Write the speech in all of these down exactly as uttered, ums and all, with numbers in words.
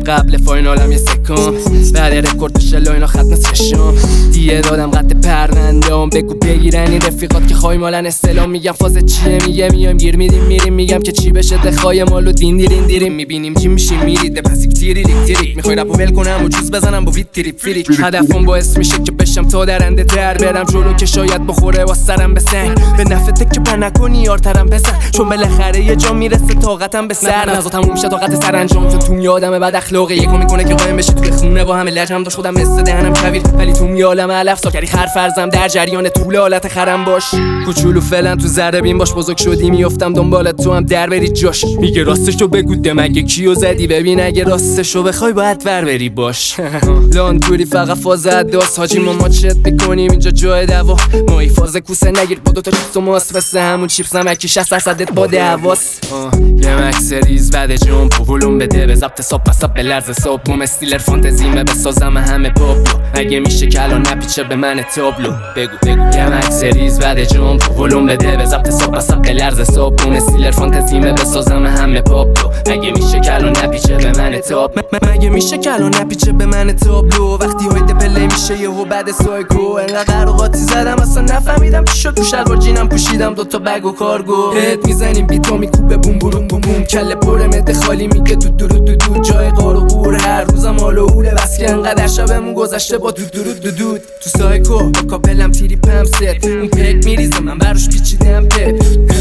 قبل فاینالم یه سکم بعد رکورد بشه لاین ختم سشم دیگه دادم قد پروندهام بگو بگیرن این رفیقات که خواهی مالن استلام میگم فاز چیه میگه میایم گیر میدیم میریم میگم که چی بشه دخوای مالو دین دیرین دیریم میبینیم چی میشیم میرید پس یک تیری ریک تیری میخوای رپو ول کنم و جوز بزنم با ویت تریپ فریک هدفم باعث میشه که بشم تا درنده تر برم جلو که شاید بخوره واسرم به سنگ به نفته که پر نکنی یارترم بزن چون بالاخره یه جا میرسه طاقتم به سر نزا تموم میشه طاقت سرانجام چون تو میادم بد اخلاقه یکو میکنه که قایم بشه توی خونه با همه لجم داشت خودم مثل دهنم کویر ولی تو میالم علف ساکری خر فرزم در جریان طول حالت خرم باش کوچولو فعلا تو ذره بین باش بزرگ شدی میافتم دنبالت تو هم در بری جاش میگه راستشو بگو دمگه کیو زدی ببین اگه راستشو بخوای باید ور بری باش لان توری فقط فاز اداس حاجی ما ما چت میکنیم اینجا جای دوا ما ای فاز کوسه نگیر با دو تا چیپس و ماست مثل همون چیپس نمکی شصت درصدت با دعواس یه مکس ریز بعد جمپ ولوم بده به ضبط صاحب پساب به لرز صاحب بوم استیلر فانتزیمه بسازم همه پاپلو اگه میشه که الان نپیچه به من تابلو بگو بگو یه مکس ریز بعد جمپ ولوم بده به ضبط صاحب پساب به لرز صاحب بوم استیلر فانتزیمه بسازم همه پاپلو اگه میشه که الان نپیچه به من تاب مگه میشه که الان نپیچه به من تابلو وقتی هایده پله میشه یهو بعد سایکو انقدر قاطی زدم اصلا نفهمیدم چی شد تو شلوار جینم پوشیدم دوتا بگ و کارگو هد میزنیم بیتو میکوبه بوم بوم بوم بوم کله پر مده خالی میگه دو دو دو دو جای قار و قور هر روزم حال و اوله بس که انقدر شبمون گذشته با دو دو دو دو تو سایکو کاپلم تیری پمست اون پک میریزم من براش پیچیدم پپ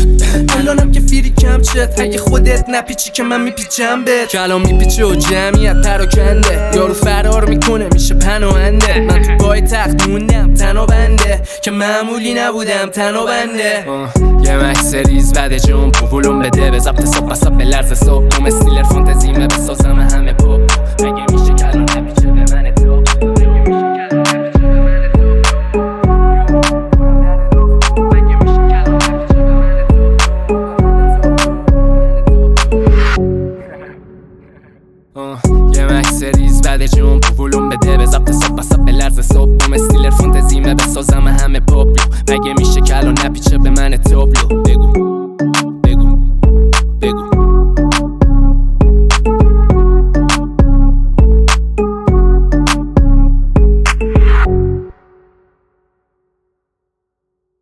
الانم که فیری کم چت اگه خودت نپیچی که من میپیچم بهت کلام میپیچه و جمعیت پراکنده یارو فرار میکنه میشه پناهنده من تو پای تخت موندم تنها بنده که معمولی نبودم تنها بنده یه مکس ریز بعد جمپ ولوم بده به ضبط صاحب پساب به لرز صاحب بوم استیلر فانتزیمه بسازم همه پاپ مگه میشه که الان نپیچه به من تو یه مکس ریز بعد جمپ ولوم بده به ضبط صاحب پساب به لرز صاحب بوم استیلر فانتزیمه بسازم همه پاپلو مگه میشه که الان نپیچه به من تابلو بگو